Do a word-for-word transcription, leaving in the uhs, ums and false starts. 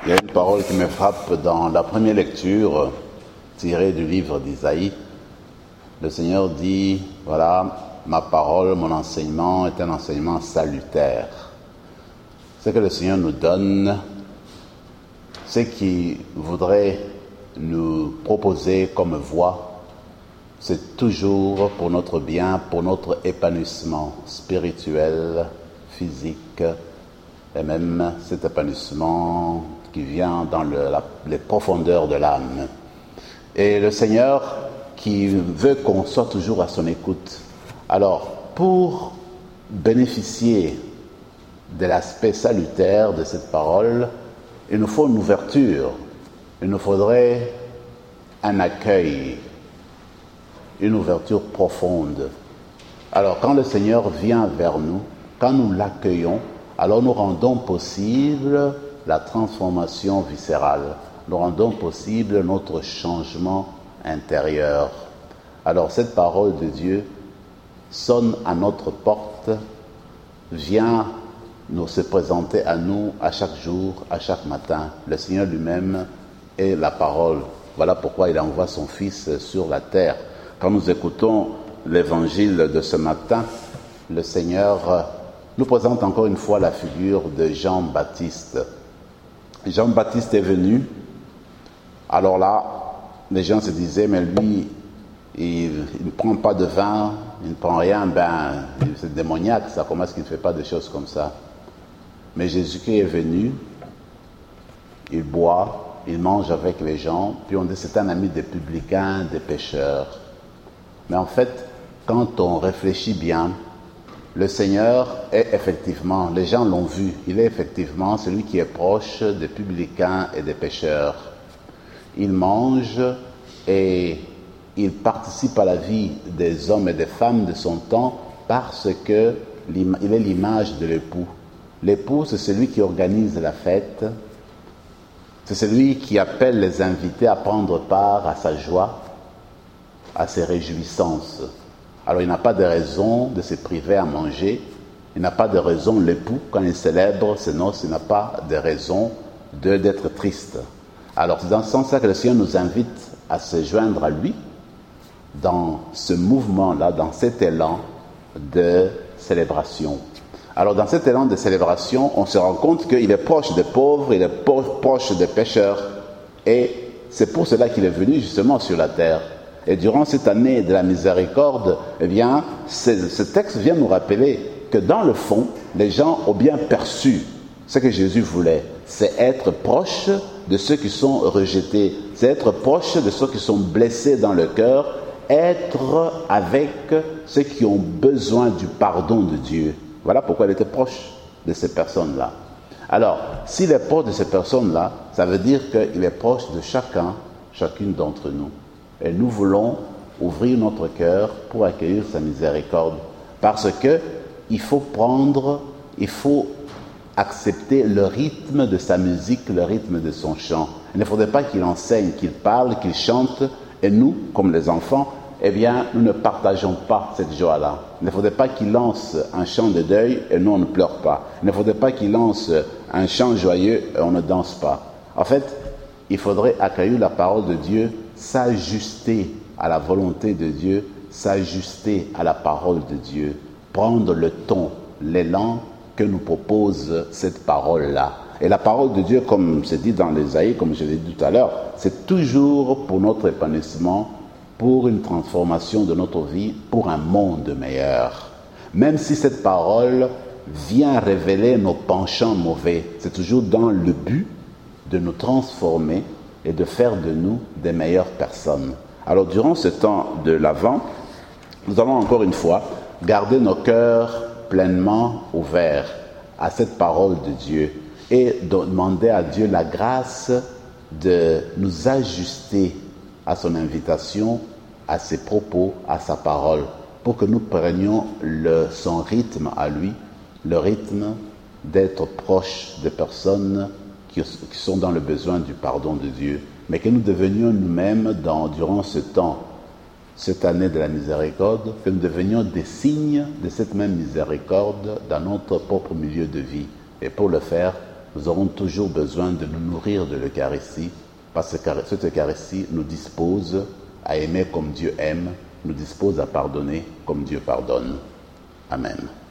Il y a une parole qui me frappe dans la première lecture tirée du livre d'Isaïe. Le Seigneur dit, voilà, ma parole, mon enseignement est un enseignement salutaire. Ce que le Seigneur nous donne, ce qu'il voudrait nous proposer comme voie, c'est toujours pour notre bien, pour notre épanouissement spirituel, physique, et même cet épanouissement qui vient dans le, la, les profondeurs de l'âme. Et le Seigneur qui veut qu'on soit toujours à son écoute. Alors, pour bénéficier de l'aspect salutaire de cette parole, il nous faut une ouverture, il nous faudrait un accueil, une ouverture profonde. Alors, quand le Seigneur vient vers nous, quand nous l'accueillons, alors nous rendons possible la transformation viscérale, nous rendons possible notre changement intérieur. Alors cette parole de Dieu sonne à notre porte, vient nous se présenter à nous à chaque jour, à chaque matin. Le Seigneur lui-même est la parole. Voilà pourquoi il envoie son Fils sur la terre. Quand nous écoutons l'évangile de ce matin, le Seigneur nous présente encore une fois la figure de Jean-Baptiste. Jean-Baptiste est venu, alors là, les gens se disaient, mais lui, il, il ne prend pas de vin, il ne prend rien, ben, c'est démoniaque, ça, comment est-ce qu'il ne fait pas des choses comme ça? Mais Jésus-Christ est venu, il boit, il mange avec les gens, puis on dit c'est un ami des publicains, des pécheurs. Mais en fait, quand on réfléchit bien, le Seigneur est effectivement, les gens l'ont vu, il est effectivement celui qui est proche des publicains et des pécheurs. Il mange et il participe à la vie des hommes et des femmes de son temps parce que il est l'image de l'époux. L'époux, c'est celui qui organise la fête, c'est celui qui appelle les invités à prendre part à sa joie, à ses réjouissances. Alors il n'a pas de raison de se priver à manger, il n'a pas de raison, l'époux, quand il célèbre ses noces, il n'a pas de raison de, d'être triste. Alors c'est dans ce sens-là que le Seigneur nous invite à se joindre à lui dans ce mouvement-là, dans cet élan de célébration. Alors dans cet élan de célébration, on se rend compte qu'il est proche des pauvres, il est proche des pécheurs, et c'est pour cela qu'il est venu justement sur la terre. Et durant cette année de la miséricorde, eh bien, ce, ce texte vient nous rappeler que dans le fond, les gens ont bien perçu ce que Jésus voulait. C'est être proche de ceux qui sont rejetés, c'est être proche de ceux qui sont blessés dans le cœur, être avec ceux qui ont besoin du pardon de Dieu. Voilà pourquoi il était proche de ces personnes-là. Alors, s'il est proche de ces personnes-là, ça veut dire qu'il est proche de chacun, chacune d'entre nous. Et nous voulons ouvrir notre cœur pour accueillir sa miséricorde. Parce que il faut prendre, il faut accepter le rythme de sa musique, le rythme de son chant. Il ne faudrait pas qu'il enseigne, qu'il parle, qu'il chante. Et nous, comme les enfants, eh bien, nous ne partageons pas cette joie-là. Il ne faudrait pas qu'il lance un chant de deuil et nous, on ne pleure pas. Il ne faudrait pas qu'il lance un chant joyeux et on ne danse pas. En fait, il faudrait accueillir la parole de Dieu, s'ajuster à la volonté de Dieu, s'ajuster à la parole de Dieu, prendre le ton, l'élan que nous propose cette parole-là. Et la parole de Dieu, comme c'est dit dans l'Ésaïe, comme je l'ai dit tout à l'heure, c'est toujours pour notre épanouissement, pour une transformation de notre vie, pour un monde meilleur. Même si cette parole vient révéler nos penchants mauvais, c'est toujours dans le but de nous transformer et de faire de nous des meilleures personnes. Alors, durant ce temps de l'Avent, nous allons encore une fois garder nos cœurs pleinement ouverts à cette parole de Dieu et demander à Dieu la grâce de nous ajuster à son invitation, à ses propos, à sa parole, pour que nous prenions le, son rythme à lui, le rythme d'être proche des personnes qui sont dans le besoin du pardon de Dieu, mais que nous devenions nous-mêmes, dans, durant ce temps, cette année de la miséricorde, que nous devenions des signes de cette même miséricorde dans notre propre milieu de vie. Et pour le faire, nous aurons toujours besoin de nous nourrir de l'Eucharistie, parce que cette Eucharistie nous dispose à aimer comme Dieu aime, nous dispose à pardonner comme Dieu pardonne. Amen.